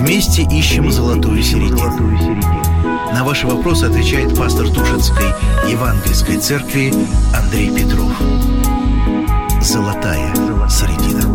Вместе ищем золотую середину. На ваши вопросы отвечает пастор Тушинской Евангельской церкви Андрей Петров. Золотая середина.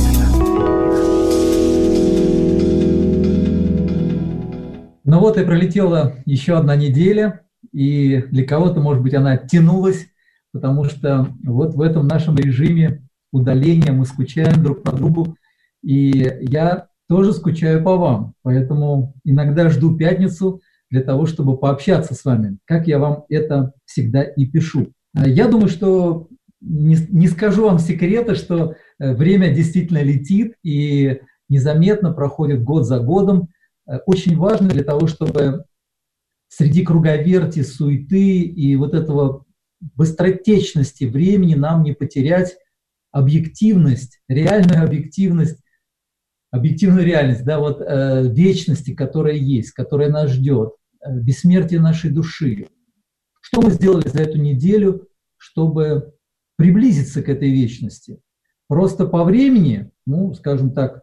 Ну вот и пролетела еще одна неделя, и для кого-то, может быть, она тянулась, потому что вот в этом нашем режиме удаления мы скучаем друг по другу, и я тоже скучаю по вам, поэтому иногда жду пятницу для того, чтобы пообщаться с вами, как я вам это всегда и пишу. Я думаю, что не скажу вам секрета, что время действительно летит, и незаметно проходит год за годом. Очень важно для того, чтобы среди круговерти, суеты и вот этого быстротечности времени нам не потерять объективность, реальную объективность, объективную реальность, да, вот вечности, которая есть, которая нас ждет, бессмертие нашей души. Что мы сделали за эту неделю, чтобы приблизиться к этой вечности? Просто по времени, ну, скажем так,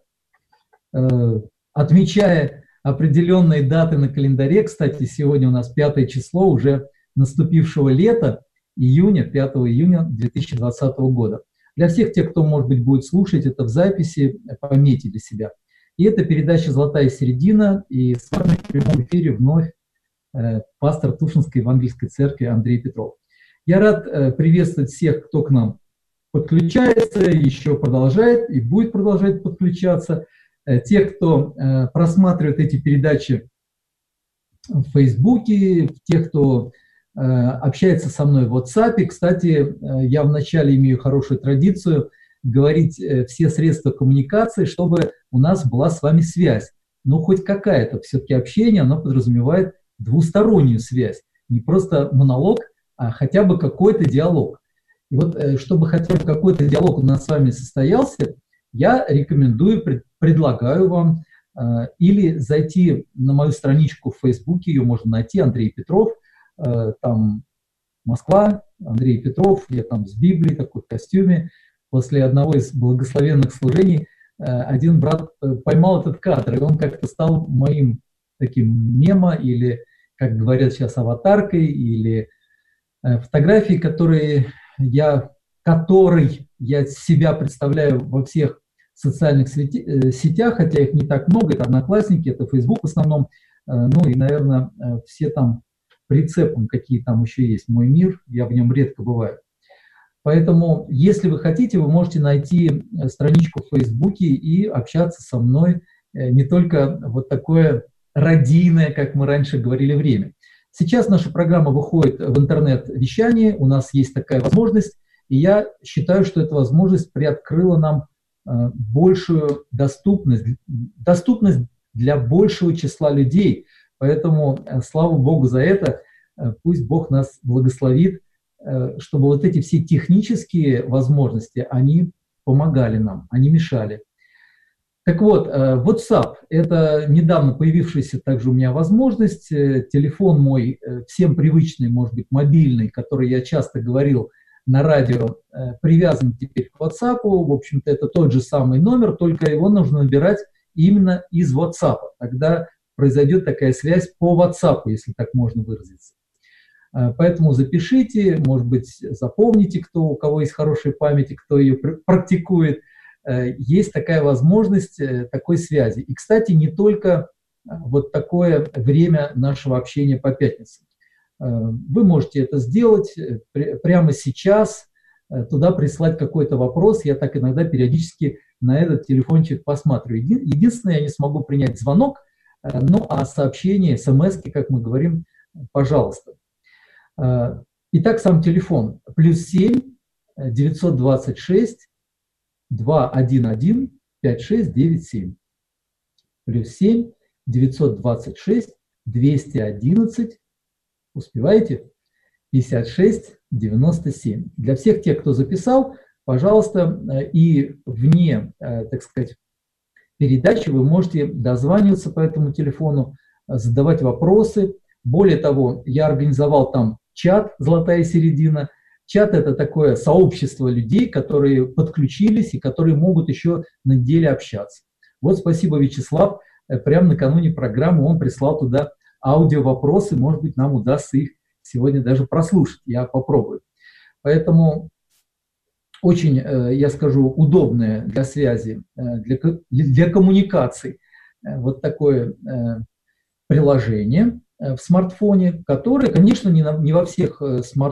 отмечая определенные даты на календаре, кстати, сегодня у нас 5 число уже наступившего лета, июня, 5 июня 2020 года. Для всех тех, кто, может быть, будет слушать это в записи, пометьте для себя. И это передача «Золотая середина», и с вами в прямом эфире вновь пастор Тушинской Евангельской церкви Андрей Петров. Я рад приветствовать всех, кто к нам подключается, еще продолжает и будет продолжать подключаться. Тех, кто просматривает эти передачи в Фейсбуке, тех, кто общается со мной в WhatsApp. Кстати, я вначале имею хорошую традицию говорить все средства коммуникации, чтобы у нас была с вами связь. Ну, хоть какая-то. Все-таки общение, оно подразумевает двустороннюю связь. Не просто монолог, а хотя бы какой-то диалог. И вот, чтобы хотя бы какой-то диалог у нас с вами состоялся, я рекомендую, предлагаю вам или зайти на мою страничку в Фейсбуке, ее можно найти, Андрей Петров, там Москва, Андрей Петров, я там с Библией, такой в костюме. После одного из благословенных служений один брат поймал этот кадр, и он как-то стал моим таким мемом, или, как говорят сейчас, аватаркой, или фотографией, которой я себя представляю во всех социальных сетях, хотя их не так много, это Одноклассники, это Facebook в основном, ну и, наверное, все там прицепом, какие там еще есть. Мой мир, я в нем редко бываю. Поэтому, если вы хотите, вы можете найти страничку в Фейсбуке и общаться со мной не только вот такое радийное, как мы раньше говорили, время. Сейчас наша программа выходит в интернет-вещание, у нас есть такая возможность, и я считаю, что эта возможность приоткрыла нам большую доступность для большего числа людей. Поэтому слава Богу за это, пусть Бог нас благословит, чтобы вот эти все технические возможности, они помогали нам, они мешали. Так вот, WhatsApp – это недавно появившаяся также у меня возможность. Телефон мой, всем привычный, может быть, мобильный, который я часто говорил на радио, привязан теперь к WhatsApp. В общем-то, это тот же самый номер, только его нужно набирать именно из WhatsApp. Тогда произойдет такая связь по WhatsApp, если так можно выразиться. Поэтому запишите, может быть, запомните, у кого есть хорошая память, кто ее практикует. Есть такая возможность такой связи. И, кстати, не только вот такое время нашего общения по пятницам. Вы можете это сделать прямо сейчас, туда прислать какой-то вопрос. Я так иногда периодически на этот телефончик посматриваю. Единственное, я не смогу принять звонок, ну а сообщение, смс-ки, как мы говорим, пожалуйста. Итак, сам телефон. +7 926 211 5697. +7 926 211, успеваете? 5697. Для всех тех, кто записал, пожалуйста, и вне, так сказать, передачи вы можете дозваниваться по этому телефону, задавать вопросы. Более того, я организовал там чат «Золотая середина». Чат – это такое сообщество людей, которые подключились и которые могут еще на неделе общаться. Вот спасибо, Вячеслав, прямо накануне программы он прислал туда аудио-вопросы, может быть, нам удастся их сегодня даже прослушать, я попробую. Поэтому очень, я скажу, удобное для связи, для коммуникаций вот такое приложение в смартфоне, которое, конечно, не во всех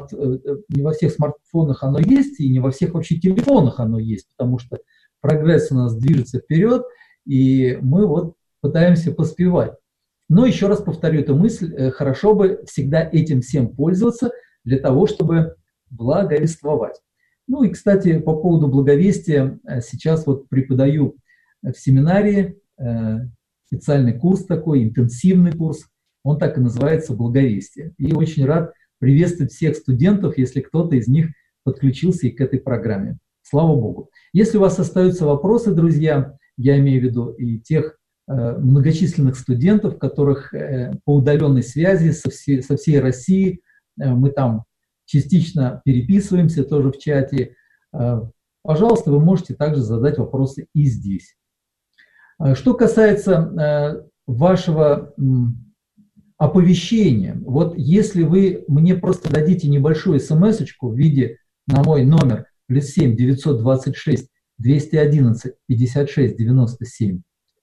смартфонах оно есть, и не во всех вообще телефонах оно есть, потому что прогресс у нас движется вперед, и мы вот пытаемся поспевать. Но еще раз повторю эту мысль, хорошо бы всегда этим всем пользоваться для того, чтобы благовествовать. Ну и, кстати, по поводу благовестия, сейчас вот преподаю в семинарии специальный курс такой, интенсивный курс, он так и называется «Благовестие». И очень рад приветствовать всех студентов, если кто-то из них подключился и к этой программе. Слава Богу. Если у вас остаются вопросы, друзья, я имею в виду и тех многочисленных студентов, которых по удаленной связи со всей России, мы там частично переписываемся тоже в чате, пожалуйста, вы можете также задать вопросы и здесь. Что касается вашего оповещения, вот если вы мне просто дадите небольшую смс-очку в виде на мой номер +7 926 211 56 97,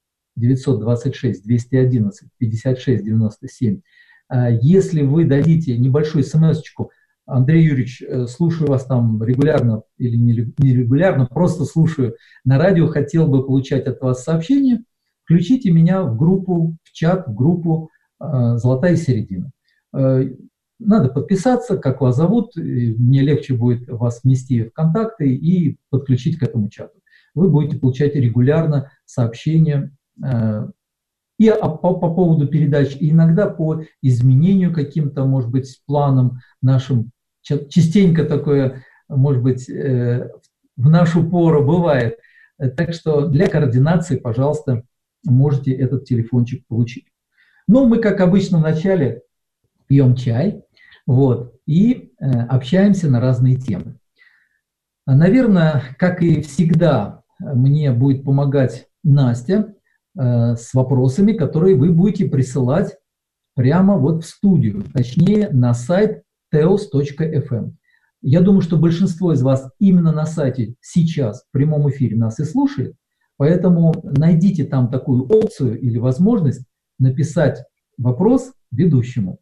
926 211 56 97, если вы дадите небольшую смс-очку: Андрей Юрьевич, слушаю вас там регулярно или нерегулярно, просто слушаю на радио, хотел бы получать от вас сообщения, включите меня в группу, в чат, в группу «Золотая середина». Надо подписаться, как вас зовут, мне легче будет вас внести в контакты и подключить к этому чату. Вы будете получать регулярно сообщения и по поводу передач, и иногда по изменению каким-то, может быть, планам нашим. Частенько такое, может быть, в нашу пору бывает. Так что для координации, пожалуйста, можете этот телефончик получить. Ну, мы, как обычно, вначале пьем чай, вот, и общаемся на разные темы. Наверное, как и всегда, мне будет помогать Настя с вопросами, которые вы будете присылать прямо вот в студию, точнее на сайт teos.fm. Я думаю, что большинство из вас именно на сайте сейчас в прямом эфире нас и слушает, поэтому найдите там такую опцию или возможность написать вопрос ведущему.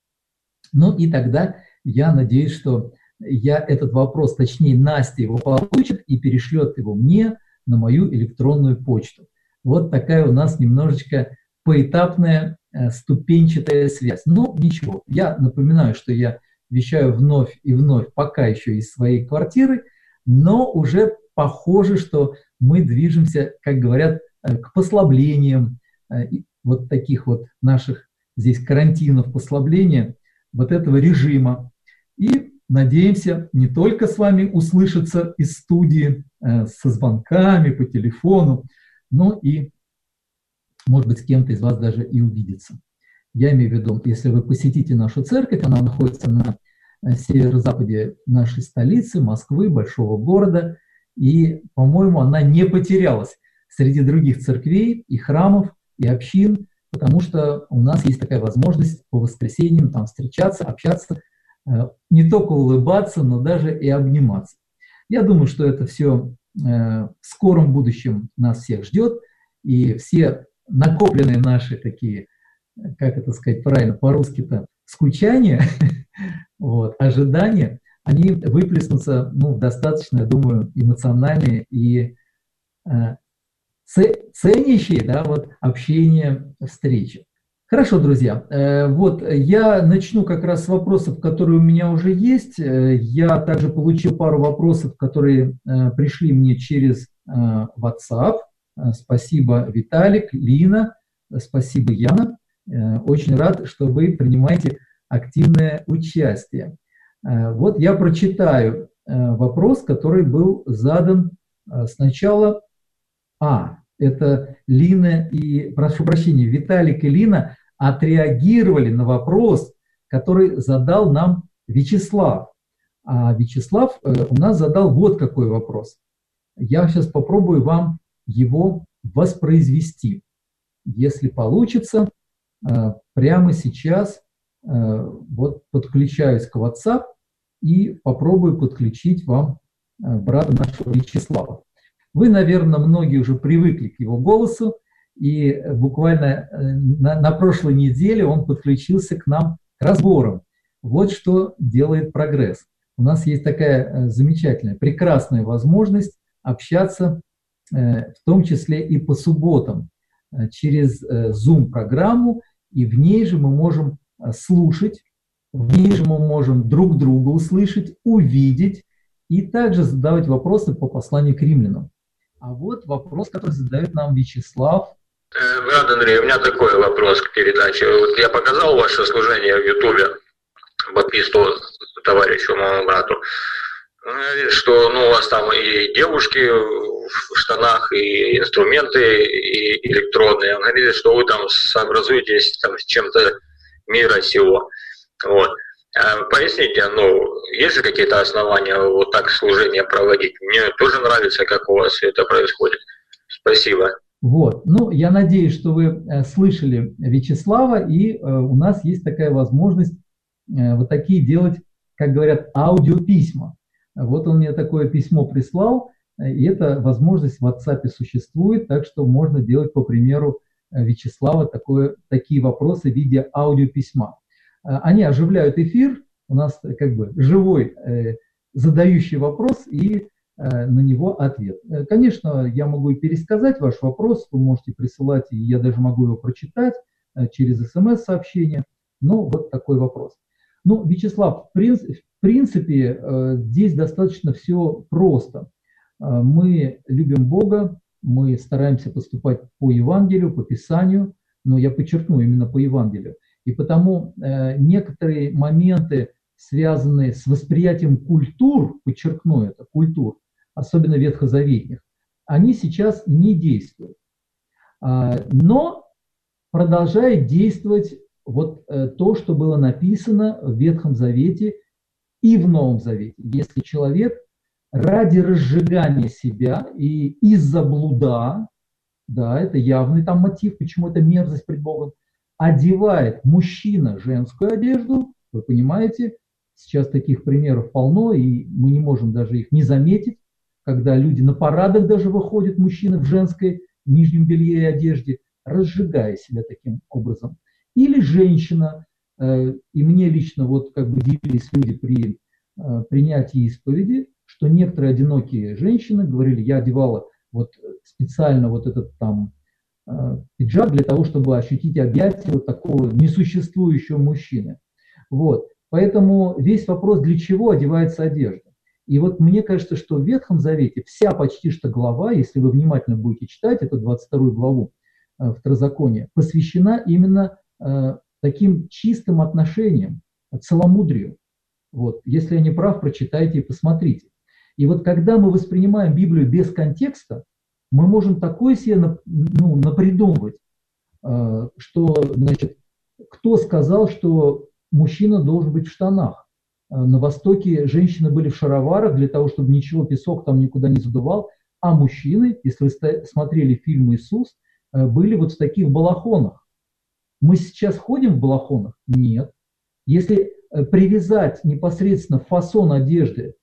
Ну и тогда я надеюсь, что я этот вопрос, точнее Настя его получит и перешлет его мне на мою электронную почту. Вот такая у нас немножечко поэтапная ступенчатая связь. Но ничего, я напоминаю, что я вещаю вновь и вновь, пока еще из своей квартиры, но уже похоже, что мы движемся, как говорят, к послаблениям вот таких вот наших здесь карантинов, послабления вот этого режима. И надеемся не только с вами услышаться из студии со звонками по телефону, но и, может быть, с кем-то из вас даже и увидеться. Я имею в виду, если вы посетите нашу церковь, она находится на северо-западе нашей столицы, Москвы, большого города, и, по-моему, она не потерялась среди других церквей и храмов, и общин, потому что у нас есть такая возможность по воскресеньям там встречаться, общаться, не только улыбаться, но даже и обниматься. Я думаю, что это все в скором будущем нас всех ждет, и все накопленные наши такие, как это сказать правильно, по-русски-то, скучания, вот, ожидания, они выплеснутся, ну, достаточно, я думаю, эмоциональные и ценящие, да, вот, общение, встречи. Хорошо, друзья, вот я начну как раз с вопросов, которые у меня уже есть. Я также получил пару вопросов, которые пришли мне через WhatsApp. Спасибо, Виталик, Лина, спасибо, Яна. Очень рад, что вы принимаете активное участие. Вот я прочитаю вопрос, который был задан сначала. Это Лина и, прошу прощения, Виталик и Лина отреагировали на вопрос, который задал нам Вячеслав. А Вячеслав у нас задал вот какой вопрос. Я сейчас попробую вам его воспроизвести. если получится, прямо сейчас вот подключаюсь к WhatsApp и попробую подключить вам брата нашего Вячеслава. Вы, наверное, многие уже привыкли к его голосу, и буквально на прошлой неделе он подключился к нам к разборам. Вот что делает прогресс. У нас есть такая замечательная, прекрасная возможность общаться, в том числе и по субботам, через Zoom-программу, и в ней же мы можем слушать, в ней же мы можем друг друга услышать, увидеть и также задавать вопросы по посланию к римлянам. А вот вопрос, который задает нам Вячеслав. Брат Андрей, у меня такой вопрос к передаче. Вот я показал ваше служение в Ютубе баптисту, товарищу, моему брату. Он говорит, что у вас там и девушки в штанах, и инструменты и электронные. Он говорит, что вы там сообразуетесь там, с чем-то мира сего. Вот. Поясните, есть ли какие-то основания вот так служение проводить? Мне тоже нравится, как у вас все это происходит. Спасибо. Вот. Я надеюсь, что вы слышали Вячеслава, и у нас есть такая возможность вот такие делать, как говорят, аудиописьма. Вот он мне такое письмо прислал, и эта возможность в WhatsApp существует, так что можно делать, по примеру Вячеслава, такие вопросы в виде аудиописьма. Они оживляют эфир, у нас как бы живой задающий вопрос и на него ответ. Конечно, я могу и пересказать ваш вопрос, вы можете присылать, и я даже могу его прочитать через СМС-сообщение, но вот такой вопрос. Вячеслав, в принципе, здесь достаточно все просто. Мы любим Бога, мы стараемся поступать по Евангелию, по Писанию, но я подчеркну, именно по Евангелию. И потому некоторые моменты, связанные с восприятием культур, подчеркну это, культур, особенно ветхозаветных, они сейчас не действуют. Но продолжает действовать вот то, что было написано в Ветхом Завете и в Новом Завете. Если человек ради разжигания себя и из-за блуда, да, это явный там мотив, почему это мерзость пред Богом, одевает мужчина женскую одежду, вы понимаете, сейчас таких примеров полно, и мы не можем даже их не заметить, когда люди на парадах даже выходят, мужчины в женской нижнем белье и одежде, разжигая себя таким образом. Или женщина, и мне лично вот как бы делились люди при принятии исповеди, что некоторые одинокие женщины говорили, я одевала вот специально вот этот там пиджак для того, чтобы ощутить объятия вот такого несуществующего мужчины. Вот. Поэтому весь вопрос, для чего одевается одежда. И вот мне кажется, что в Ветхом Завете вся почти что глава, если вы внимательно будете читать эту 22 главу Второзакония, посвящена именно таким чистым отношениям, целомудрию. Вот. Если я не прав, прочитайте и посмотрите. И вот когда мы воспринимаем Библию без контекста, мы можем такое себе напридумывать, что, значит, кто сказал, что мужчина должен быть в штанах. На Востоке женщины были в шароварах для того, чтобы ничего, песок там никуда не задувал, а мужчины, если вы смотрели фильм «Иисус», были вот в таких балахонах. Мы сейчас ходим в балахонах? Нет. Если привязать непосредственно фасон одежды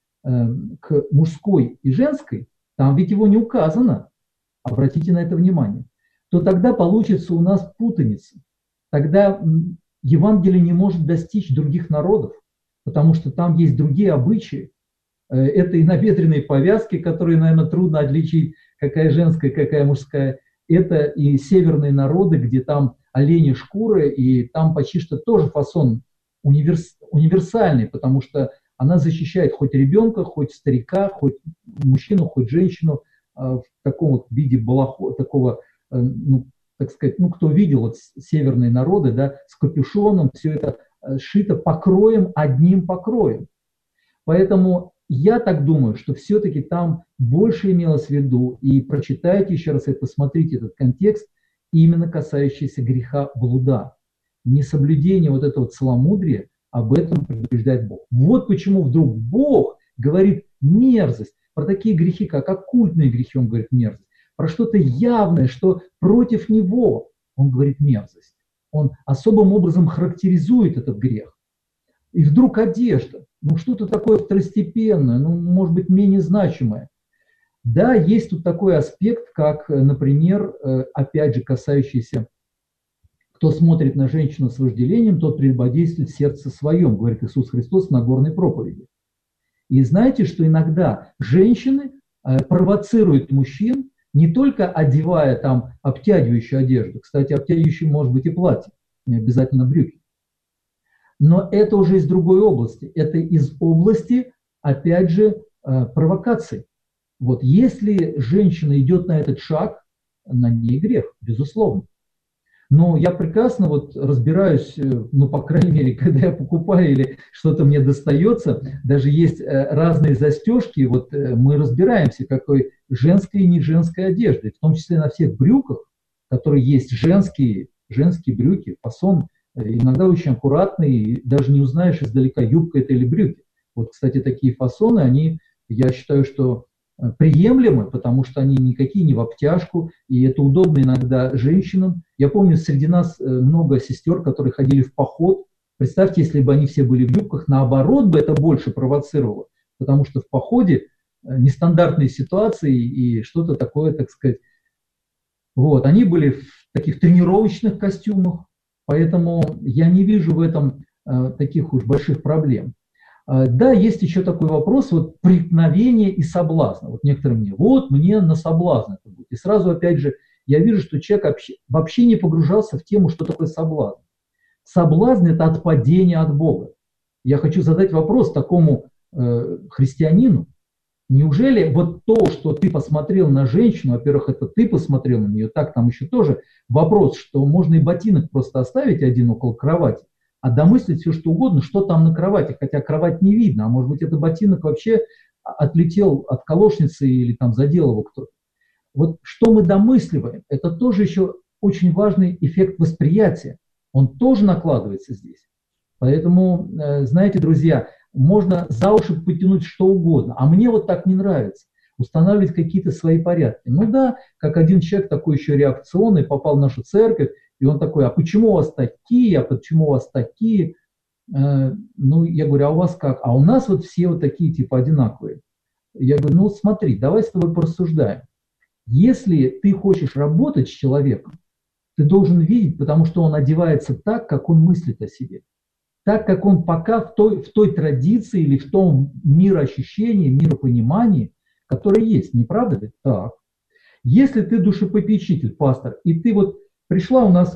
к мужской и женской, там ведь его не указано, обратите на это внимание, то тогда получится у нас путаница. Тогда Евангелие не может достичь других народов, потому что там есть другие обычаи. Это и набедренные повязки, которые, наверное, трудно отличить, какая женская, какая мужская. Это и северные народы, где там оленьи шкуры, и там почти что тоже фасон универсальный, потому что она защищает хоть ребенка, хоть старика, хоть мужчину, хоть женщину в таком вот виде такого, так сказать, кто видел вот северные народы, да, с капюшоном, все это сшито покроем, одним покроем. Поэтому я так думаю, что все-таки там больше имелось в виду, и прочитайте еще раз и посмотрите этот контекст, именно касающийся греха блуда. Несоблюдение вот этого целомудрия, об этом предупреждает Бог. Вот почему вдруг Бог говорит мерзость, про такие грехи, как оккультные грехи, он говорит мерзость, про что-то явное, что против Него. он говорит мерзость. Он особым образом характеризует этот грех. И вдруг одежда, ну что-то такое второстепенное, ну, может быть, менее значимое. Да, есть тут такой аспект, как, например, опять же, касающийся, кто смотрит на женщину с вожделением, тот прелюбодействует в сердце своем, говорит Иисус Христос в Нагорной проповеди. И знаете, что иногда женщины провоцируют мужчин, не только одевая там обтягивающую одежду, кстати, обтягивающую может быть и платье, не обязательно брюки, но это уже из другой области, это из области, опять же, провокаций. Вот если женщина идет на этот шаг, на ней грех, безусловно. Но я прекрасно вот разбираюсь, ну, по крайней мере, когда я покупаю или что-то мне достается, даже есть разные застежки, вот мы разбираемся, какой женской и не женской одежды, в том числе на всех брюках, которые есть женские брюки, фасон, иногда очень аккуратный, и даже не узнаешь издалека, юбка это или брюки. Вот, кстати, такие фасоны, они, я считаю, что приемлемы, потому что они никакие не в обтяжку, и это удобно иногда женщинам. Я помню, среди нас много сестер, которые ходили в поход. Представьте, если бы они все были в юбках, наоборот бы это больше провоцировало, потому что в походе нестандартные ситуации и что-то такое, так сказать. Вот, они были в таких тренировочных костюмах, поэтому я не вижу в этом таких уж больших проблем. Да, есть еще такой вопрос, вот преткновение и соблазн. Вот некоторые мне, вот мне на соблазн это будет. И сразу, опять же, я вижу, что человек вообще не погружался в тему, что такое соблазн. Соблазн – это отпадение от Бога. Я хочу задать вопрос такому христианину. Неужели вот то, что ты посмотрел на женщину, во-первых, это ты посмотрел на нее, так там еще тоже вопрос, что можно и ботинок просто оставить один около кровати, а домыслить все, что угодно, что там на кровати, хотя кровать не видно, а может быть, это ботинок вообще отлетел от колошницы или там задел его кто-то. Вот что мы домысливаем, это тоже еще очень важный эффект восприятия, он тоже накладывается здесь. Поэтому, знаете, друзья, можно за уши потянуть что угодно, а мне вот так не нравится, устанавливать какие-то свои порядки. Ну да, как один человек такой еще реакционный попал в нашу церковь, и он такой, а почему у вас такие, а почему у вас такие? Ну, я говорю, а у вас как? А у нас вот все вот такие типа одинаковые. Я говорю, ну смотри, давай с тобой порассуждаем. Если ты хочешь работать с человеком, ты должен видеть, потому что он одевается так, как он мыслит о себе. Так, как он пока в той традиции или в том мироощущении, миропонимании, которое есть. Не правда ли? Так. Если ты душепопечитель, пастор, и ты вот пришла у нас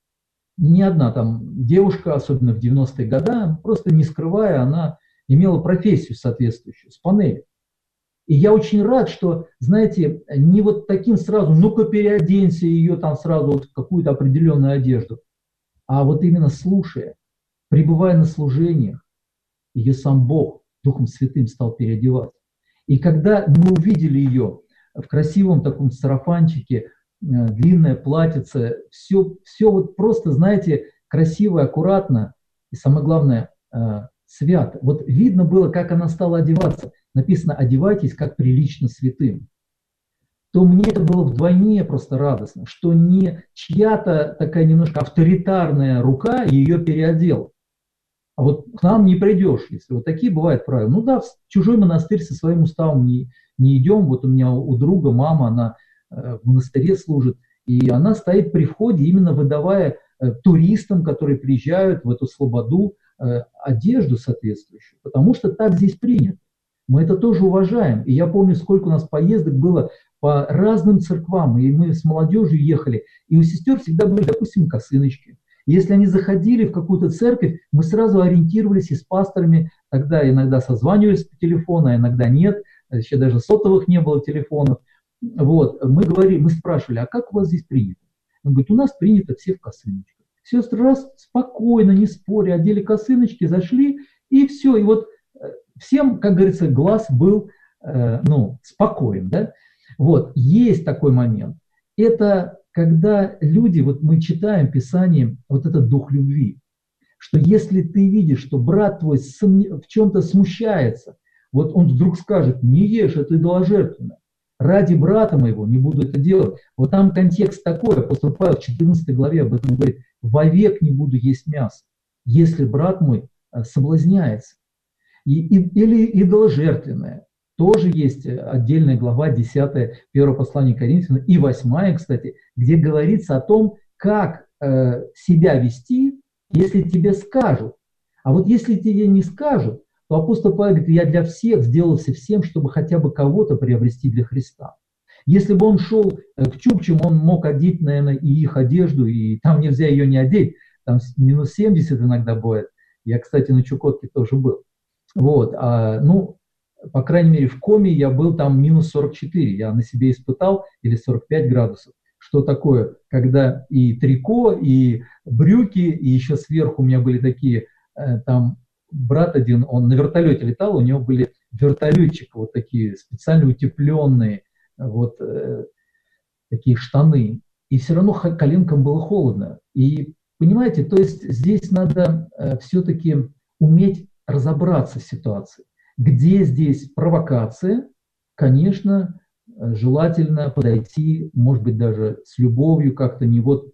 не одна там девушка, особенно в 90-е годы, просто не скрывая, она имела профессию соответствующую, с панели. И я очень рад, что, знаете, не вот таким сразу, ну-ка переоденься ее там сразу вот в какую-то определенную одежду, а вот именно слушая, пребывая на служениях, ее сам Бог Духом Святым стал переодевать. И когда мы увидели ее в красивом таком сарафанчике, длинное платьице, все вот просто, знаете, красиво, аккуратно и, самое главное, свято. Вот видно было, как она стала одеваться. Написано «одевайтесь, как прилично святым». То мне это было вдвойне просто радостно, что не чья-то такая немножко авторитарная рука ее переодела. А вот к нам не придешь, если вот такие бывают правила. Ну да, в чужой монастырь со своим уставом не идем. Вот у меня у друга мама, она в монастыре служит, и она стоит при входе, именно выдавая туристам, которые приезжают в эту слободу, одежду соответствующую, потому что так здесь принято. Мы это тоже уважаем. И я помню, сколько у нас поездок было по разным церквам, и мы с молодежью ехали, и у сестер всегда были, допустим, косыночки. Если они заходили в какую-то церковь, мы сразу ориентировались и с пасторами, тогда иногда созванивались по телефону, а иногда нет, еще даже сотовых не было телефонов. Вот, мы спрашивали, а как у вас здесь принято? Он говорит, у нас принято все в косыночках. Сестры раз спокойно, не споря, одели косыночки, зашли, и все. И вот всем, как говорится, глаз был спокоен. Да? Вот, есть такой момент. Это когда люди, вот мы читаем Писание, вот этот дух любви, что если ты видишь, что брат твой в чем-то смущается, вот он вдруг скажет, не ешь, это идоложертвенно. ради брата моего не буду это делать. Вот там контекст такой, апостол Павел в 14 главе об этом говорит: вовек не буду есть мясо, если брат мой соблазняется. Или идоложертвенное. Тоже есть отдельная глава, 10, 1 послание Коринфянам, и 8, кстати, где говорится о том, как себя вести, если тебе скажут. А вот если тебе не скажут, то апостол Павел говорит: я для всех сделался всем, чтобы хотя бы кого-то приобрести для Христа. Если бы он шел к чукчам, он мог одеть, наверное, и их одежду, и там нельзя ее не одеть, там минус 70 иногда бывает. Я, кстати, на Чукотке тоже был. Вот, по крайней мере, в Коми я был там минус 44, я на себе испытал, или 45 градусов. Что такое, когда и трико, и брюки, и еще сверху у меня были такие, там брат один, он на вертолете летал, у него были вертолетчики вот такие специально утепленные, вот такие штаны. И все равно коленкам было холодно. И понимаете, то есть здесь надо все-таки уметь разобраться в ситуации. Где здесь провокация? Конечно, желательно подойти, может быть, даже с любовью, как-то не вот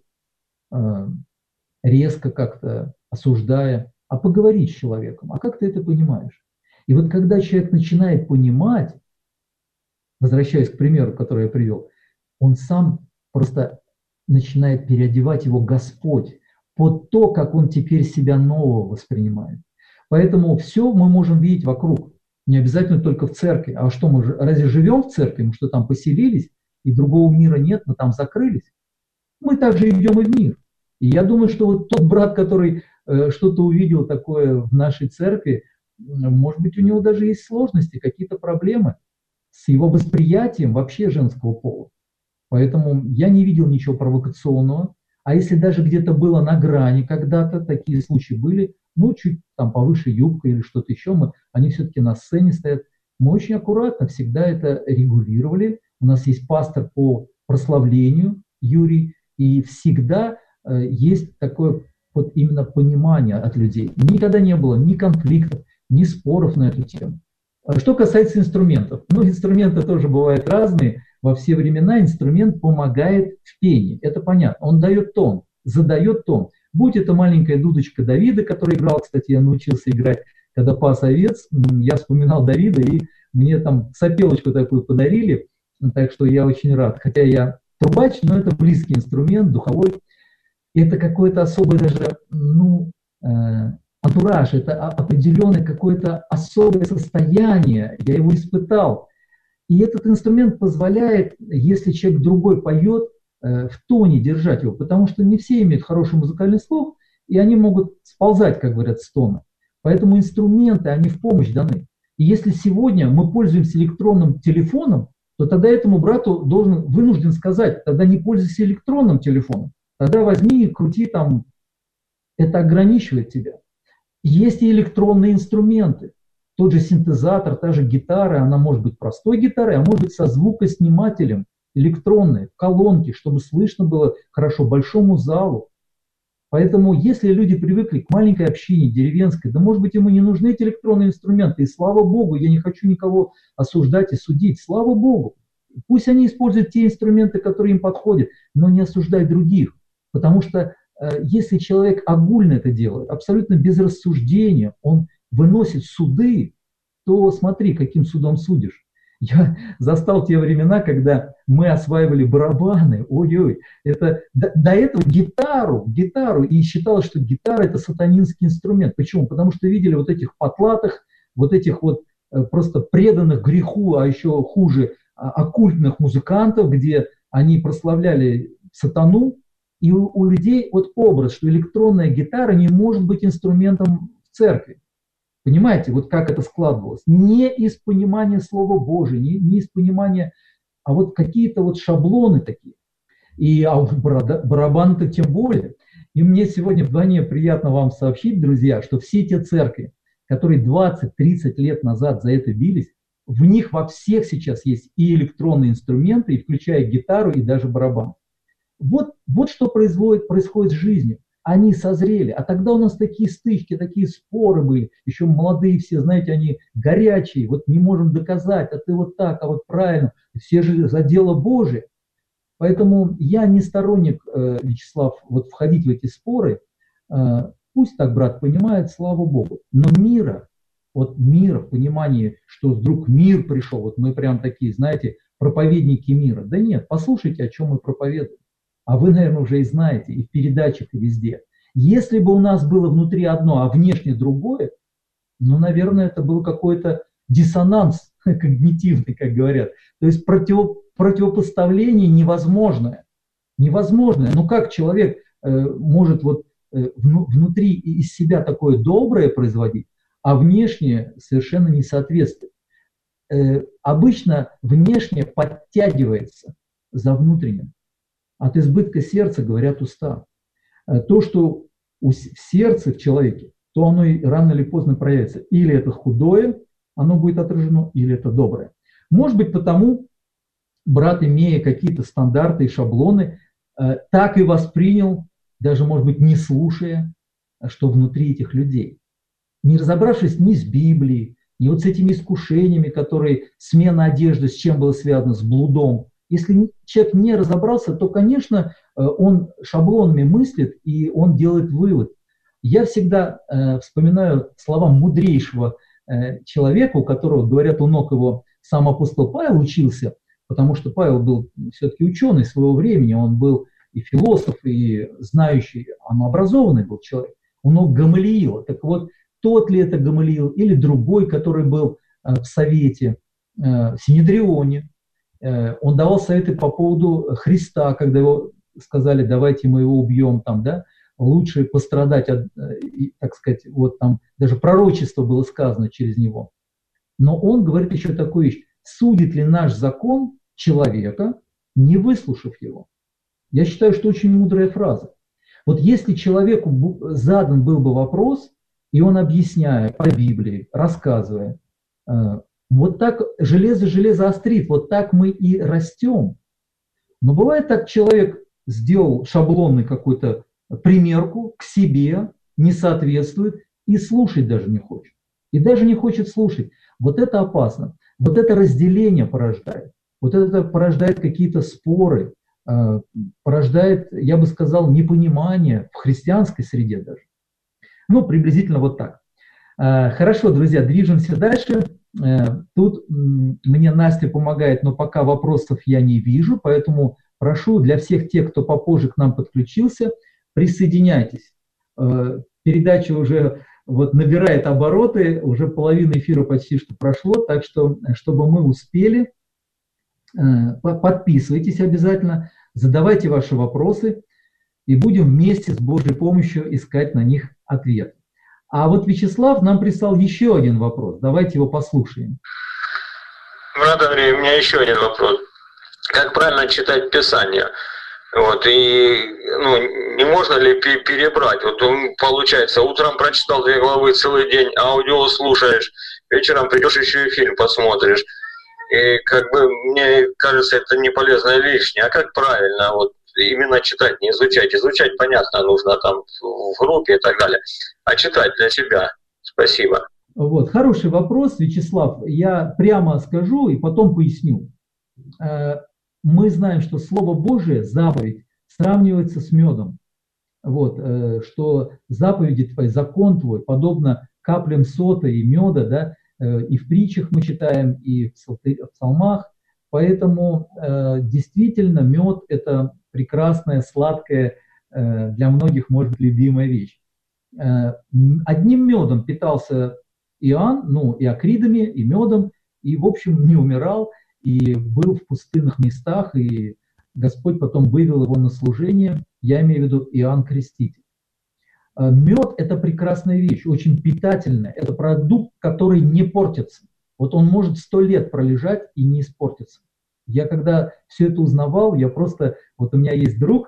резко как-то осуждая, а поговорить с человеком. А как ты это понимаешь? И вот когда человек начинает понимать, возвращаясь к примеру, который я привел, он сам просто начинает переодевать его Господь под то, как он теперь себя нового воспринимает. Поэтому все мы можем видеть вокруг. Не обязательно только в церкви. А что, мы разве живем в церкви? Мы что, там поселились, и другого мира нет, мы там закрылись? Мы также идем и в мир. И я думаю, что вот тот брат, который что-то увидел такое в нашей церкви, может быть, у него даже есть сложности, какие-то проблемы с его восприятием вообще женского пола. Поэтому я не видел ничего провокационного. А если даже где-то было на грани когда-то, такие случаи были, чуть там повыше юбка или что-то еще, они все-таки на сцене стоят. Мы очень аккуратно всегда это регулировали. У нас есть пастор по прославлению, Юрий, и всегда есть такое вот именно понимание от людей. Никогда не было ни конфликтов, ни споров на эту тему. Что касается инструментов. Инструменты тоже бывают разные. Во все времена инструмент помогает в пении. Это понятно. Он дает тон, задает тон. Будь это маленькая дудочка Давида, который играл, кстати, я научился играть, когда пас овец, я вспоминал Давида, и мне там сопелочку такую подарили, так что я очень рад. Хотя я трубач, но это близкий инструмент, духовой. Это какое-то особое даже, антураж, это определенное какое-то особое состояние, я его испытал. И этот инструмент позволяет, если человек другой поет, в тоне держать его, потому что не все имеют хороший музыкальный слух, и они могут сползать, как говорят, с тона. Поэтому инструменты, они в помощь даны. И если сегодня мы пользуемся электронным телефоном, то тогда этому брату вынужден сказать: тогда не пользуйся электронным телефоном, тогда возьми и крути там, это ограничивает тебя. Есть и электронные инструменты. Тот же синтезатор, та же гитара, она может быть простой гитарой, а может быть со звукоснимателем, электронной, в колонке, чтобы слышно было хорошо большому залу. Поэтому если люди привыкли к маленькой общине, деревенской, да может быть ему не нужны эти электронные инструменты, и слава Богу, я не хочу никого осуждать и судить, слава Богу. Пусть они используют те инструменты, которые им подходят, но не осуждай других, потому что если человек огульно это делает, абсолютно без рассуждения, он выносит суды, то смотри, каким судом судишь. Я застал те времена, когда мы осваивали барабаны, ой-ой, это до этого гитару, и считалось, что гитара — это сатанинский инструмент. Почему? Потому что видели вот этих потлатых, вот этих вот просто преданных греху, а еще хуже, оккультных музыкантов, где они прославляли сатану, и у людей вот образ, что электронная гитара не может быть инструментом в церкви. Понимаете, вот как это складывалось? Не из понимания Слова Божия, не из понимания, а вот какие-то вот шаблоны такие. А барабаны-то тем более. И мне сегодня вдвойне приятно вам сообщить, друзья, что все те церкви, которые 20-30 лет назад за это бились, в них во всех сейчас есть и электронные инструменты, и включая гитару, и даже барабан. Вот что происходит с жизнью. они созрели. А тогда у нас такие стычки, такие споры были, еще молодые все, знаете, они горячие, вот не можем доказать, а ты вот так, а вот правильно, все же за дело Божие. Поэтому я не сторонник, Вячеслав, вот входить в эти споры. Пусть так брат понимает, слава Богу. Но мира, вот мира в понимании, что вдруг мир пришел, вот мы прям такие, знаете, проповедники мира. Да нет, послушайте, о чем мы проповедуем. А вы, наверное, уже и знаете, и в передачах, и везде. Если бы у нас было внутри одно, а внешне другое, ну, наверное, это был какой-то диссонанс когнитивный, как говорят. То есть противопоставление невозможное. Невозможное. Ну как человек может вот внутри из себя такое доброе производить, а внешне совершенно не соответствует? Обычно внешне подтягивается за внутренним. От избытка сердца говорят уста. То, что в сердце, в человеке, то оно и рано или поздно проявится. Или это худое, оно будет отражено, или это доброе. Может быть, потому брат, имея какие-то стандарты и шаблоны, так и воспринял, даже, может быть, не слушая, что внутри этих людей. Не разобравшись ни с Библией, ни вот с этими искушениями, которые смена одежды, с чем было связано, с блудом. Если человек не разобрался, то, конечно, он шаблонами мыслит, и он делает вывод. Я всегда вспоминаю слова мудрейшего человека, у которого, говорят, у ног его сам апостол Павел учился, потому что Павел был все-таки ученый своего времени, он был и философ, и знающий, образованный был человек. У ног Гамалиила. Так вот, тот ли это Гамалиил или другой, который был в совете, в Синедрионе, он давал советы по поводу Христа, когда его сказали, давайте мы его убьем, там, да, лучше пострадать, так сказать, вот там даже пророчество было сказано через него. Но он говорит еще такую вещь: судит ли наш закон человека, не выслушав его? Я считаю, что очень мудрая фраза. Вот если человеку задан был бы вопрос, и он, объясняя по Библии, рассказывая, вот так железо острит, вот так мы и растем. Но бывает так, человек сделал шаблонный какой-то примерку к себе, не соответствует, и слушать даже не хочет. И даже не хочет слушать. Вот это опасно. Вот это разделение порождает. Вот это порождает какие-то споры, порождает, я бы сказал, непонимание в христианской среде даже. Ну, приблизительно вот так. Хорошо, друзья, движемся дальше. Тут мне Настя помогает, но пока вопросов я не вижу, поэтому прошу для всех тех, кто попозже к нам подключился, присоединяйтесь. Передача уже вот набирает обороты, уже половина эфира почти что прошло, так что, чтобы мы успели, подписывайтесь обязательно, задавайте ваши вопросы, и будем вместе с Божьей помощью искать на них ответ. А вот Вячеслав нам прислал еще один вопрос. Давайте его послушаем. Брат Андрей, у меня еще один вопрос. Как правильно читать Писание? Вот, и не можно ли перебрать? Вот получается, утром прочитал 2 главы целый день, аудио слушаешь, вечером придешь еще и фильм посмотришь. И как бы мне кажется, это не полезно лишнее. А как правильно вот именно читать, не изучать? Изучать, понятно, нужно там в группе и так далее. А читать для себя. Спасибо. Вот, хороший вопрос, Вячеслав. Я прямо скажу и потом поясню. Мы знаем, что Слово Божие, заповедь, сравнивается с медом. Вот, что заповеди твои, закон твой, подобно каплям сота и меда, да, и в притчах мы читаем, и в псалмах. Поэтому действительно мед – это прекрасная, сладкая, для многих, может быть, любимая вещь. Одним медом питался Иоанн, и акридами, и медом, и, в общем, не умирал, и был в пустынных местах, и Господь потом вывел его на служение, я имею в виду Иоанн Креститель. Мед – это прекрасная вещь, очень питательная, это продукт, который не портится. Вот он может 100 лет пролежать и не испортиться. Я когда все это узнавал, я просто, вот у меня есть друг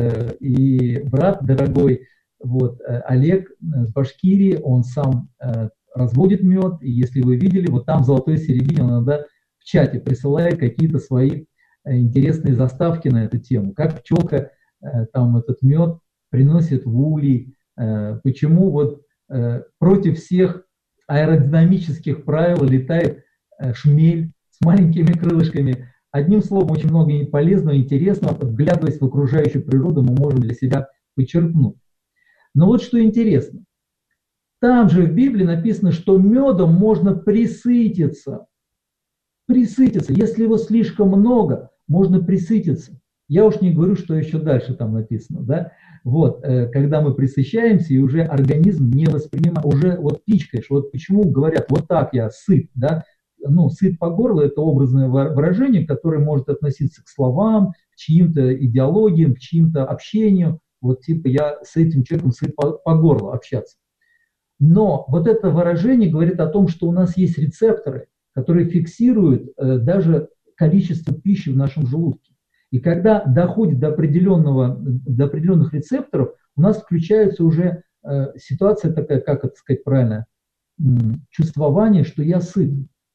и брат дорогой, вот, Олег с Башкирии, он сам разводит мед, и если вы видели, вот там в золотой середине он иногда в чате присылает какие-то свои интересные заставки на эту тему, как пчелка там этот мед приносит в улей, почему вот против всех аэродинамических правил летает шмель с маленькими крылышками. Одним словом, очень много полезного, интересного, вглядываясь в окружающую природу, мы можем для себя почерпнуть. Но вот что интересно. Там же в Библии написано, что медом можно присытиться. Присытиться. Если его слишком много, можно присытиться. Я уж не говорю, что еще дальше там написано. Да? Вот, когда мы присыщаемся, и уже организм не воспринимает, уже вот пичкаешь. Вот почему говорят, вот так я сыт. Да? Ну, сыт по горло – это образное выражение, которое может относиться к словам, к чьим-то идеологиям, к чьим-то общению. Вот типа я с этим человеком сыт по горло общаться. Но вот это выражение говорит о том, что у нас есть рецепторы, которые фиксируют даже количество пищи в нашем желудке. И когда доходит до определенных рецепторов, у нас включается уже ситуация такая, как это сказать правильно, чувствование, что я сыт.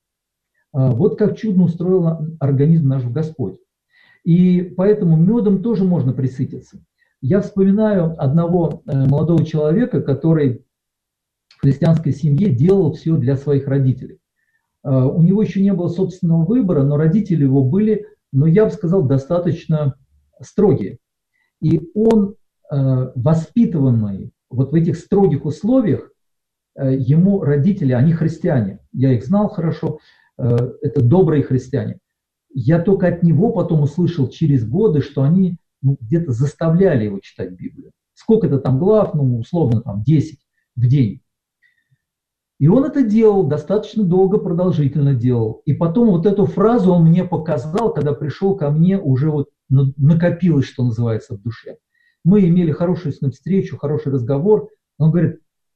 Вот как чудно устроил организм наш Господь. И поэтому медом тоже можно присытиться. Я вспоминаю одного молодого человека, который в христианской семье делал все для своих родителей. У него еще не было собственного выбора, но родители его были, ну, я бы сказал, достаточно строгие. И он, воспитываемый вот в этих строгих условиях, ему родители, они христиане, я их знал хорошо, это добрые христиане. Я только от него потом услышал через годы, что они где-то заставляли его читать Библию. Сколько-то там глав, условно там 10 в день. И он это делал, достаточно долго, продолжительно делал. И потом вот эту фразу он мне показал, когда пришел ко мне, уже вот накопилось, что называется, в душе. Мы имели хорошую с ним встречу, хороший разговор. Он говорит,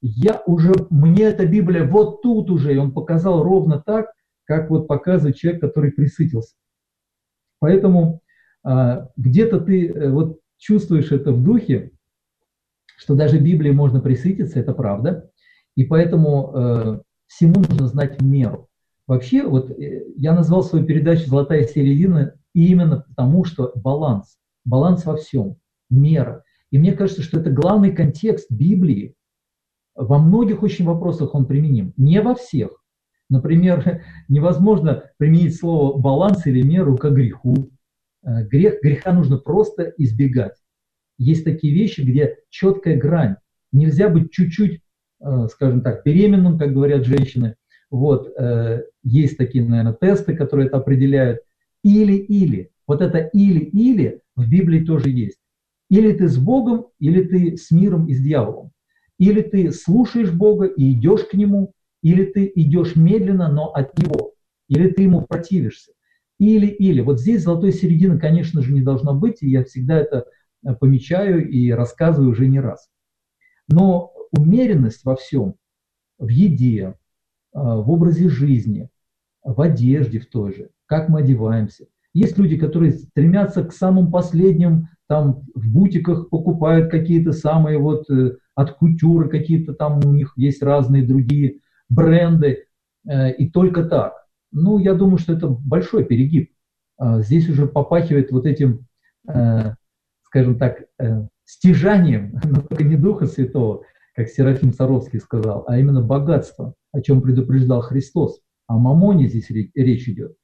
мне эта Библия вот тут уже. И он показал ровно так, как вот показывает человек, который присытился. Поэтому где-то ты вот чувствуешь это в духе, что даже Библией можно присытиться, это правда. И поэтому всему нужно знать меру. Вообще, вот я назвал свою передачу «Золотая середина» именно потому, что баланс во всем, мера. И мне кажется, что это главный контекст Библии. Во многих очень вопросах он применим, не во всех. Например, невозможно применить слово «баланс» или «меру» к греху. Греха нужно просто избегать. Есть такие вещи, где четкая грань. Нельзя быть чуть-чуть, скажем так, беременным, как говорят женщины. Вот, есть такие, наверное, тесты, которые это определяют. Или-или. Вот это или-или в Библии тоже есть. Или ты с Богом, или ты с миром и с дьяволом. Или ты слушаешь Бога и идешь к Нему, или ты идешь медленно, но от Него. Или ты Ему противишься. Или-или. Вот здесь золотой середины, конечно же, не должно быть, и я всегда это помечаю и рассказываю уже не раз. Но умеренность во всем, в еде, в образе жизни, в одежде в той же, как мы одеваемся. Есть люди, которые стремятся к самым последним, там в бутиках покупают какие-то самые вот от кутюры, какие-то там у них есть разные другие бренды, и только так. Ну, я думаю, что это большой перегиб. Здесь уже попахивает вот этим, скажем так, стяжанием, но только не Духа Святого, как Серафим Саровский сказал, а именно богатство, о чем предупреждал Христос. О мамоне здесь речь идет.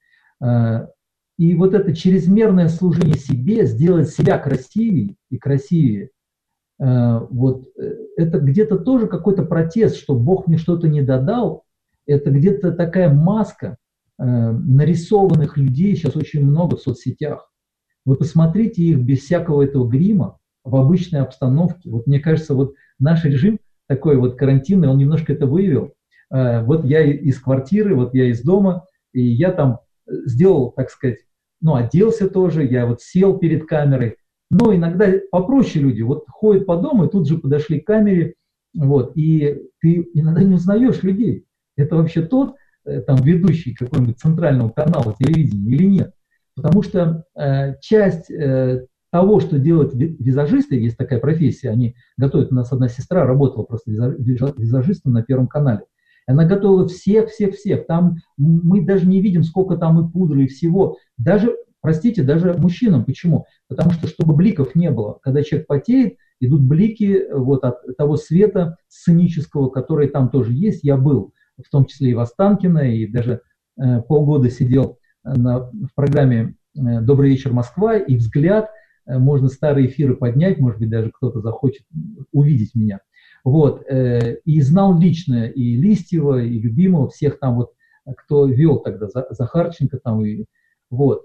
И вот это чрезмерное служение себе, сделать себя красивее и красивее, вот это где-то тоже какой-то протест, что Бог мне что-то не додал. Это где-то такая маска нарисованных людей, сейчас очень много в соцсетях. Вы посмотрите их без всякого этого грима, в обычной обстановке. Вот мне кажется, вот наш режим такой вот карантинный, он немножко это выявил. Вот я из квартиры, вот я из дома, и я там сделал, так сказать, оделся тоже, я вот сел перед камерой. Но иногда попроще люди вот ходят по дому, и тут же подошли к камере, вот, и ты иногда не узнаешь людей. Это вообще тот там ведущий какого-нибудь центрального канала телевидения или нет? Потому что часть того, что делают визажисты, есть такая профессия, они готовят, у нас одна сестра работала просто визажистом на Первом канале. Она готовила всех. Там мы даже не видим, сколько там и пудры, и всего. Даже, простите, даже мужчинам. Почему? Потому что, чтобы бликов не было. Когда человек потеет, идут блики вот от того света сценического, который там тоже есть. Я был, в том числе и в Останкино, и даже полгода сидел в программе «Добрый вечер, Москва», и «Взгляд». Можно старые эфиры поднять, может быть, даже кто-то захочет увидеть меня. Вот. И знал лично и Листьева, и Любимого, всех там вот, кто вел тогда, Захарченко там. И, вот.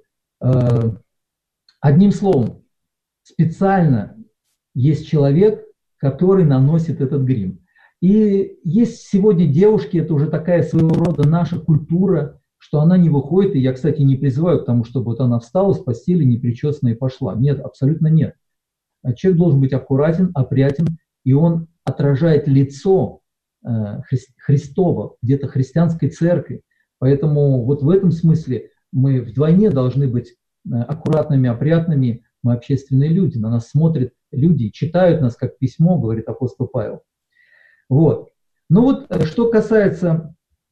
Одним словом, специально есть человек, который наносит этот грим. И есть сегодня девушки, это уже такая своего рода наша культура, что она не выходит, и я, кстати, не призываю к тому, чтобы вот она встала с постели, непричесанная и пошла. Нет, абсолютно нет. Человек должен быть аккуратен, опрятен, и он отражает лицо Христова, где-то христианской церкви. Поэтому вот в этом смысле мы вдвойне должны быть аккуратными, опрятными. Мы общественные люди, на нас смотрят люди, читают нас как письмо, говорит апостол Павел. Вот. Ну вот, что касается,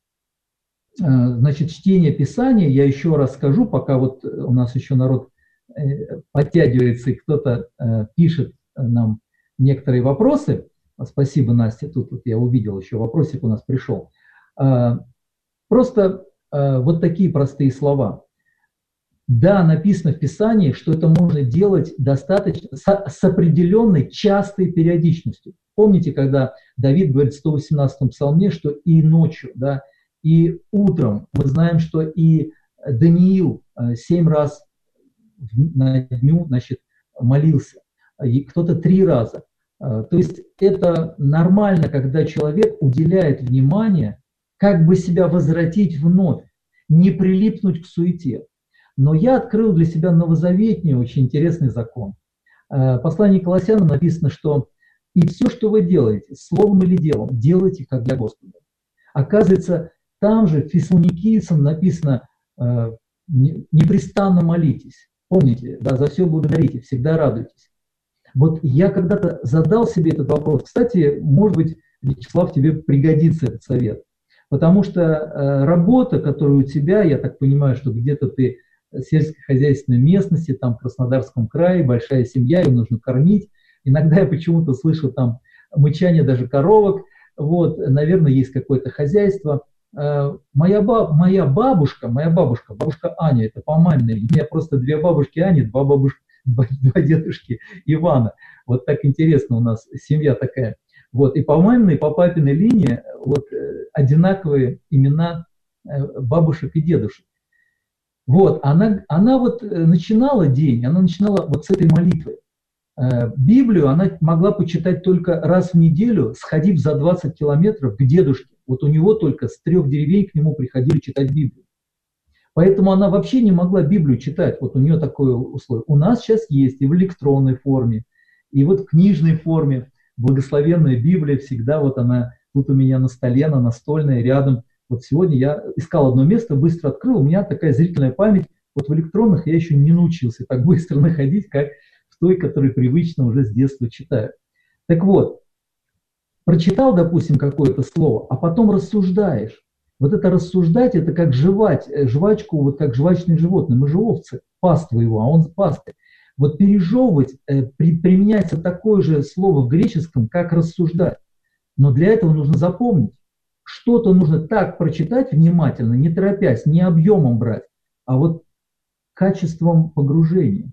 значит, чтения Писания, я еще раз скажу, пока вот у нас еще народ подтягивается и кто-то пишет нам некоторые вопросы. Спасибо, Настя, тут вот я увидел еще вопросик у нас пришел. Просто вот такие простые слова. Да, написано в Писании, что это можно делать достаточно с определенной частой периодичностью. Помните, когда Давид говорит в 118-м псалме, что и ночью, да, и утром, мы знаем, что и Даниил 7 раз на дню, значит, молился, и кто-то 3 раза. То есть это нормально, когда человек уделяет внимание, как бы себя возвратить вновь, не прилипнуть к суете. Но я открыл для себя новозаветний, очень интересный закон. В послании к Колоссянам написано, что «И все, что вы делаете, словом или делом, делайте как для Господа». Оказывается, там же фессалоникийцам написано «непрестанно молитесь». Помните, да, за все благодарите, всегда радуйтесь. Вот я когда-то задал себе этот вопрос. Кстати, может быть, Вячеслав, тебе пригодится этот совет. Потому что работа, которая у тебя, я так понимаю, что где-то ты в сельскохозяйственной местности, там в Краснодарском крае, большая семья, ее нужно кормить. Иногда я почему-то слышу там мычание даже коровок. Вот, наверное, есть какое-то хозяйство. Моя бабушка Аня, это по маминой линии. У меня просто 2 бабушки Ани, 2 дедушки Ивана. Вот так интересно, у нас семья такая. Вот, и по маминой, и по папиной линии вот, одинаковые имена бабушек и дедушек. Вот, она вот начинала день, она начинала вот с этой молитвы. Библию она могла почитать только раз в неделю, сходив за 20 километров к дедушке. Вот у него только с 3 деревень к нему приходили читать Библию. Поэтому она вообще не могла Библию читать. Вот у нее такое условие. У нас сейчас есть и в электронной форме, и вот в книжной форме. Благословенная Библия всегда вот она тут у меня на столе, она настольная, рядом. Вот сегодня я искал одно место, быстро открыл. У меня такая зрительная память. Вот в электронных я еще не научился так быстро находить, как в той, которой привычно уже с детства читаю. Так вот, прочитал, допустим, какое-то слово, а потом рассуждаешь. Вот это рассуждать, это как жевать жвачку, вот как жвачные животные. Мы же овцы, паства его, а он пасты. Вот пережевывать применяется такое же слово в греческом, как рассуждать. Но для этого нужно запомнить. Что-то нужно так прочитать внимательно, не торопясь, не объемом брать, а вот качеством погружения.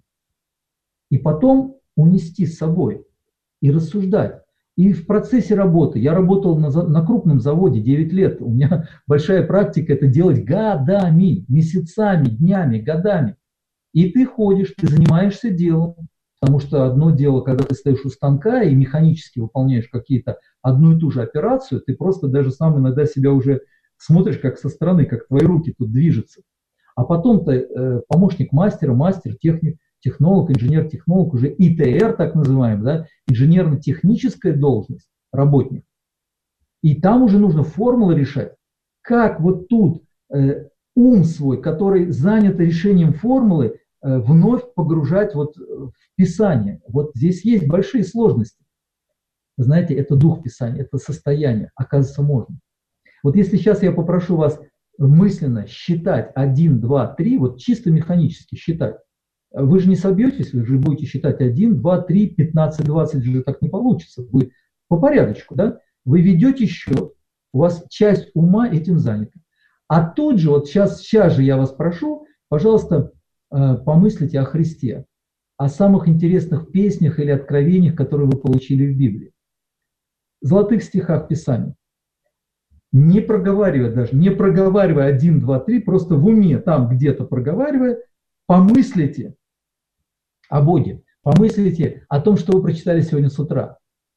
И потом унести с собой и рассуждать. И в процессе работы, я работал на крупном заводе 9 лет, у меня большая практика это делать годами, месяцами, днями, годами. И ты ходишь, ты занимаешься делом, потому что одно дело, когда ты стоишь у станка и механически выполняешь какие-то одну и ту же операцию, ты просто даже сам иногда себя уже смотришь как со стороны, как твои руки тут движутся. А потом ты помощник мастера, мастер, технолог, инженер-технолог, уже ИТР так называемый, да, инженерно-техническая должность, работник. И там уже нужно формулы решать. Как вот тут ум свой, который занят решением формулы, вновь погружать вот в Писание. Вот здесь есть большие сложности. Знаете, это дух Писания, это состояние, оказывается, можно. Вот если сейчас я попрошу вас мысленно считать 1, 2, 3, вот чисто механически считать, Вы же не собьетесь, вы же будете считать 1, 2, 3, 15, 20, же так не получится. Вы по порядочку, да? Вы ведете счет, у вас часть ума этим занята. А тут же, вот сейчас же я вас прошу, пожалуйста, помыслите о Христе, о самых интересных песнях или откровениях, которые вы получили в Библии. В золотых стихах Писания. Не проговаривая даже, не проговаривая 1, 2, 3, просто в уме, там где-то проговаривая, помыслите о Боге, помыслите о том, что вы прочитали сегодня с утра.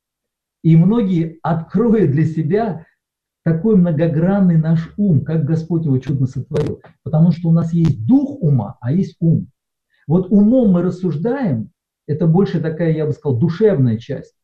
И многие откроют для себя такой многогранный наш ум, как Господь его чудно сотворил. Потому что у нас есть дух ума, а есть ум. Вот умом мы рассуждаем, это больше такая, я бы сказал, душевная часть.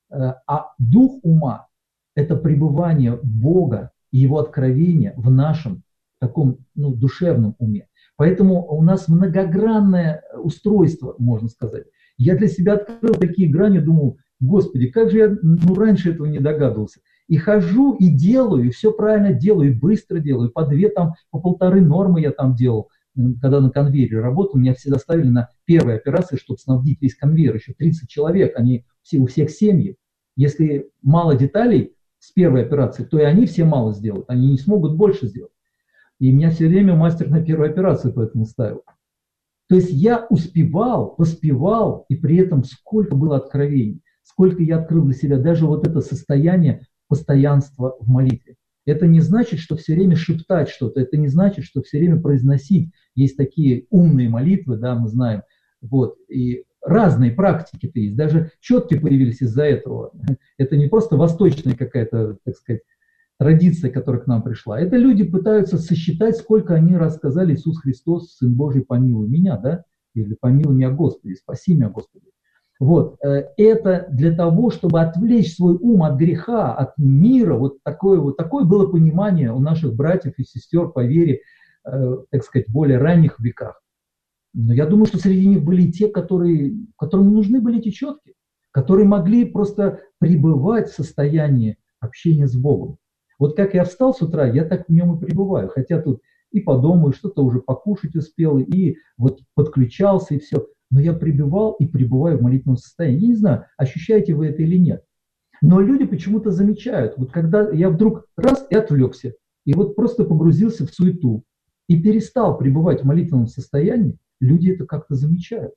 А дух ума – это пребывание Бога и Его откровения в нашем таком душевном уме. Поэтому у нас многогранное устройство, можно сказать. Я для себя открыл такие грани, думал, Господи, как же я раньше этого не догадывался. И хожу, и делаю, и все правильно делаю, и быстро делаю, по 2, по 1,5 нормы я там делал. Когда на конвейере работал, меня всегда ставили на первой операции, чтобы снабдить весь конвейер, еще 30 человек, они все, у всех семьи. Если мало деталей с первой операции, то и они все мало сделают, они не смогут больше сделать. И меня все время мастер на первую операцию поэтому ставил. То есть я успевал, поспевал, и при этом сколько было откровений, сколько я открыл для себя, даже вот это состояние постоянства в молитве. Это не значит, что все время шептать что-то, это не значит, что все время произносить. Есть такие умные молитвы, да, мы знаем, вот, и разные практики-то есть, даже четки появились из-за этого. Это не просто восточная какая-то, так сказать, традиция, которая к нам пришла. Это люди пытаются сосчитать, сколько они раз сказали Иисус Христос, Сын Божий, помилуй меня, да, или помилуй меня, Господи, спаси меня, Господи. Вот, это для того, чтобы отвлечь свой ум от греха, от мира, вот такое было понимание у наших братьев и сестер по вере, так сказать, в более ранних веках. Но я думаю, что среди них были те, которым нужны были эти четки, которые могли просто пребывать в состоянии общения с Богом. Вот как я встал с утра, я так в нем и пребываю, хотя тут и по дому, и что-то уже покушать успел, и вот подключался, и все. Но я пребывал и пребываю в молитвенном состоянии. Я не знаю, ощущаете вы это или нет. Но люди почему-то замечают, вот когда я вдруг раз и отвлекся, и вот просто погрузился в суету, и перестал пребывать в молитвенном состоянии, люди это как-то замечают.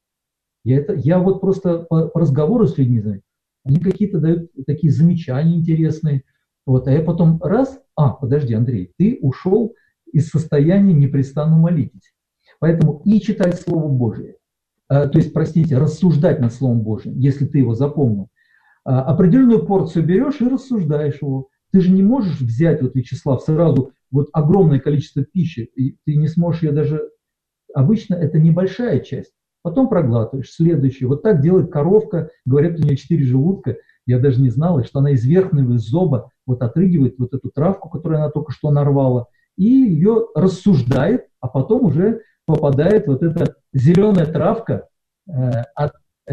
Я вот просто по разговору с людьми знаю, они какие-то дают такие замечания интересные. Вот, а я потом раз, подожди, Андрей, ты ушел из состояния непрестанно молитесь. Поэтому и читать Слово Божие, то есть, рассуждать над Словом Божьим, если ты его запомнил, определенную порцию берешь и рассуждаешь его. Ты же не можешь взять, вот, Вячеслав, сразу вот огромное количество пищи, и ты не сможешь ее даже, обычно это небольшая часть, потом проглатываешь, следующую. Вот так делает коровка, говорят, у нее 4 желудка, я даже не знал, что она из верхнего, из зоба вот отрыгивает вот эту травку, которую она только что нарвала, и ее рассуждает, а потом уже попадает вот эта зеленая травка от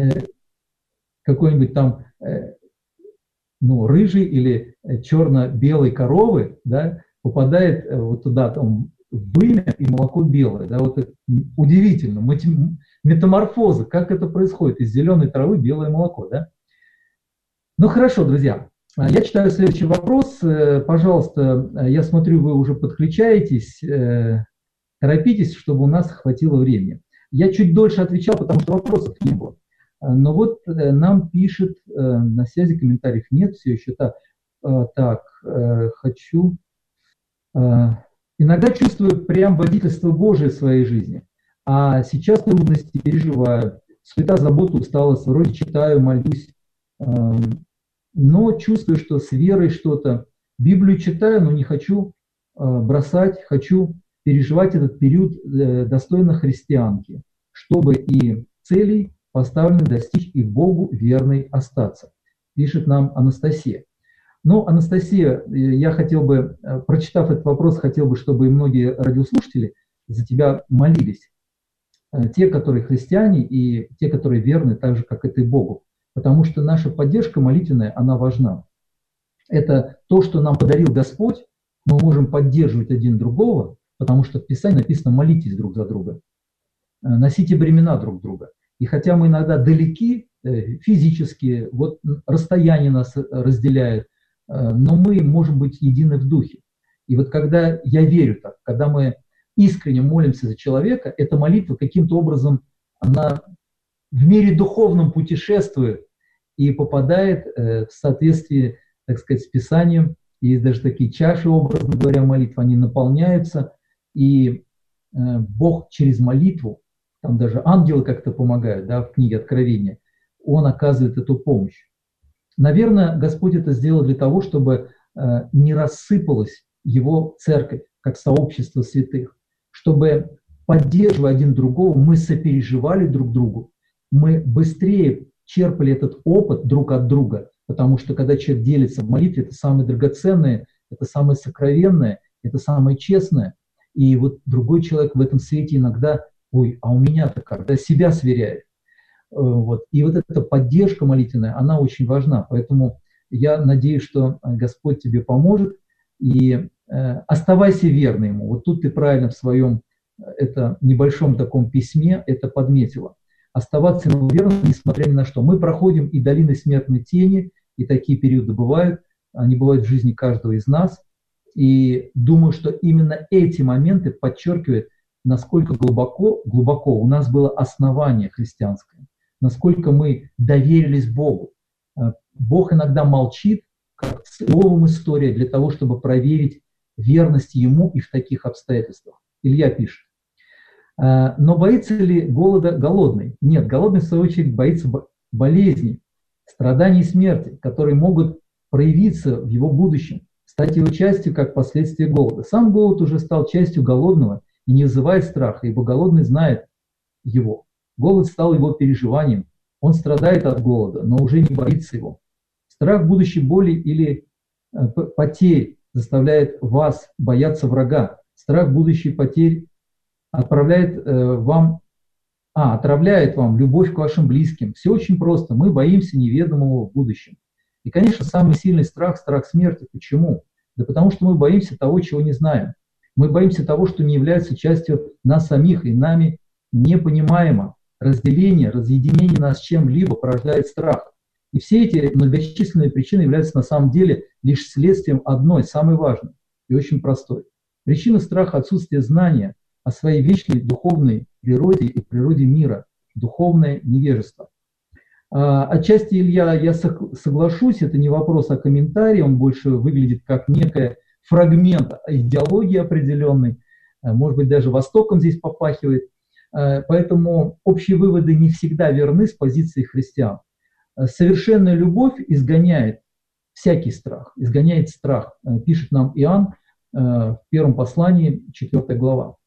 какой-нибудь там рыжей или черно-белой коровы, да, попадает вот туда, там, вымя и молоко белое. Да, вот это удивительно, метаморфоза, как это происходит, из зеленой травы белое молоко. Да? Ну хорошо, друзья, я читаю следующий вопрос. Пожалуйста, я смотрю, вы уже подключаетесь, торопитесь, чтобы у нас хватило времени. Я чуть дольше отвечал, потому что вопросов не было. Но вот нам пишет, на связи комментариев нет, все еще так, хочу. Иногда чувствую прям водительство Божие в своей жизни, а сейчас трудности переживаю, суета, забота, усталость, вроде читаю, молюсь, но чувствую, что с верой что-то. Библию читаю, но не хочу бросать, хочу переживать этот период достойно христианки, чтобы и целей поставленных достичь, и Богу верной остаться, пишет нам Анастасия. Ну, Анастасия, я хотел бы, прочитав этот вопрос, хотел бы, чтобы и многие радиослушатели за тебя молились. Те, которые христиане, и те, которые верны, так же, как и ты Богу. Потому что наша поддержка молитвенная, она важна. Это то, что нам подарил Господь, мы можем поддерживать один другого, потому что в Писании написано «молитесь друг за друга». носите бремена друг друга. И хотя мы иногда далеки физически, вот расстояние нас разделяет, но мы можем быть едины в духе. И вот когда я верю так, когда мы искренне молимся за человека, эта молитва каким-то образом, она в мире духовном путешествует и попадает в соответствии, так сказать, с Писанием. Есть даже такие чаши, образно говоря, молитв, они наполняются, и Бог через молитву, там даже ангелы как-то помогают, да, в книге Откровения, Он оказывает эту помощь. Наверное, Господь это сделал для того, чтобы не рассыпалась Его церковь, как сообщество святых, чтобы, поддерживая один другого, мы сопереживали друг другу, мы быстрее черпали этот опыт друг от друга, потому что когда человек делится в молитве, это самое драгоценное, это самое сокровенное, это самое честное. И вот другой человек в этом свете иногда, ой, а у меня-то как, да, себя сверяет. Вот. И вот эта поддержка молитвенная, она очень важна. Поэтому я надеюсь, что Господь тебе поможет. И оставайся верным Ему. Вот тут ты правильно в своем небольшом таком письме это подметила. Оставаться Ему верным, несмотря ни на что. Мы проходим и долины смертной тени, и такие периоды бывают. Они бывают в жизни каждого из нас. И думаю, что именно эти моменты подчеркивают, насколько глубоко у нас было основание христианское, насколько мы доверились Богу. Бог иногда молчит, как словом история, для того, чтобы проверить верность Ему и в таких обстоятельствах. Илья пишет. Но боится ли голода голодный? Нет, голодный, в свою очередь, боится болезней, страданий и смерти, которые могут проявиться в его будущем, стать его частью как последствие голода. Сам голод уже стал частью голодного и не вызывает страха, ибо голодный знает его. Голод стал его переживанием. Он страдает от голода, но уже не боится его. Страх будущей боли или потерь заставляет вас бояться врага. Страх будущей потерь отравляет вам любовь к вашим близким. Все очень просто. Мы боимся неведомого в будущем. И, конечно, самый сильный страх – страх смерти. Почему? Да потому что мы боимся того, чего не знаем. Мы боимся того, что не является частью нас самих и нами непонимаемо. Разделение, разъединение нас с чем-либо порождает страх. И все эти многочисленные причины являются на самом деле лишь следствием одной, самой важной и очень простой. Причина страха – отсутствие знания о своей вечной духовной природе и природе мира, духовное невежество. Отчасти, Илья, я соглашусь, это не вопрос, а комментарий, он больше выглядит как некий фрагмент идеологии определенной, может быть, даже Востоком здесь попахивает, поэтому общие выводы не всегда верны с позиции христиан. Совершенная любовь изгоняет всякий страх, изгоняет страх, пишет нам Иоанн в первом послании, 4 глава.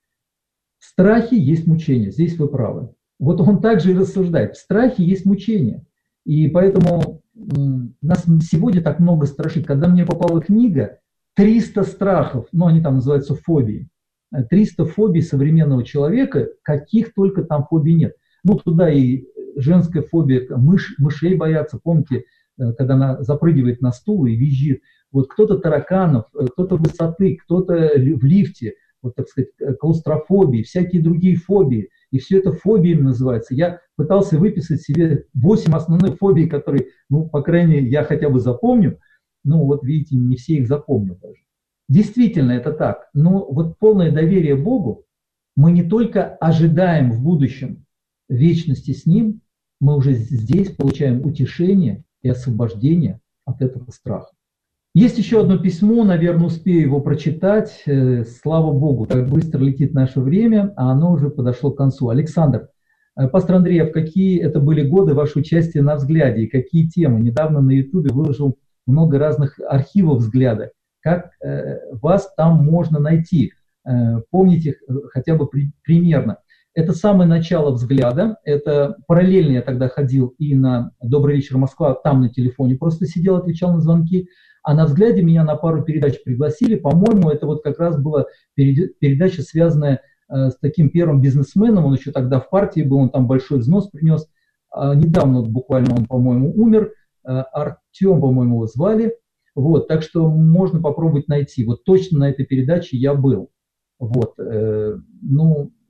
В страхе есть мучение, здесь вы правы. Вот он также и рассуждает. В страхе есть мучение. И поэтому нас сегодня так много страшит. Когда мне попала книга «300 страхов», они там называются фобии, 300 фобий современного человека, каких только там фобий нет. Туда и женская фобия, мышей боятся. Помните, когда она запрыгивает на стул и визжит. Вот кто-то тараканов, кто-то высоты, кто-то в лифте, вот, так сказать, клаустрофобии, всякие другие фобии. И все это фобиями называется. Я пытался выписать себе 8 основных фобий, которые, по крайней мере, я хотя бы запомню. Вот видите, не все их запомнил даже. Действительно, это так. Но вот полное доверие Богу, мы не только ожидаем в будущем вечности с Ним, мы уже здесь получаем утешение и освобождение от этого страха. Есть еще одно письмо, наверное, успею его прочитать. Слава Богу, так быстро летит наше время, а оно уже подошло к концу. Александр, пастор Андрей, в какие это были годы ваше участие на «Взгляде» и какие темы? Недавно на Ютубе выложил много разных архивов «Взгляда». Как вас там можно найти? Помните хотя бы примерно. Это самое начало «Взгляда». Это параллельно я тогда ходил и на «Добрый вечер, Москва», там на телефоне просто сидел, отвечал на звонки. А на «Взгляде» меня на пару передач пригласили. По-моему, это вот как раз была передача, связанная с таким первым бизнесменом. Он еще тогда в партии был, он там большой взнос принес. Недавно, буквально он, по-моему, умер. Артем, по-моему, его звали. Вот, так что можно попробовать найти. Вот точно на этой передаче я был. Вот,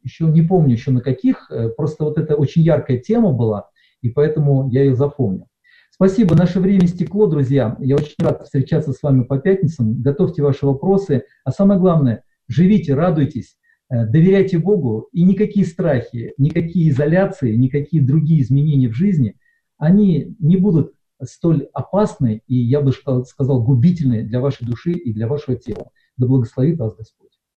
еще не помню еще на каких, просто вот это очень яркая тема была, и поэтому я ее запомнил. Спасибо, наше время стекло, друзья. Я очень рад встречаться с вами по пятницам. Готовьте ваши вопросы, а самое главное, живите, радуйтесь, доверяйте Богу, и никакие страхи, никакие изоляции, никакие другие изменения в жизни, они не будут столь опасны и, я бы сказал, губительны для вашей души и для вашего тела. Да благословит вас Господь.